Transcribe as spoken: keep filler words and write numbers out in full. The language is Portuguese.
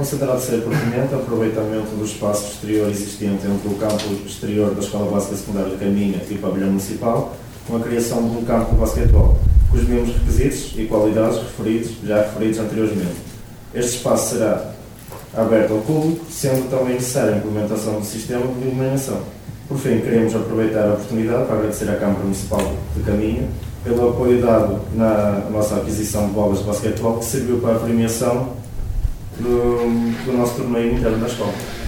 considerado ser pertinente o aproveitamento do espaço exterior existente entre o campo exterior da Escola Básica Secundária de Caminha e o pavilhão municipal, com a criação de um campo de basquetebol, cujos mesmos requisitos e qualidades referidos, já referidos anteriormente. Este espaço será aberto ao público, sendo também necessária a implementação do sistema de iluminação. Por fim, queremos aproveitar a oportunidade para agradecer à Câmara Municipal de Caminha pelo apoio dado na nossa aquisição de bolas de basquetebol, que serviu para a premiação do, do nosso torneio interno da escola.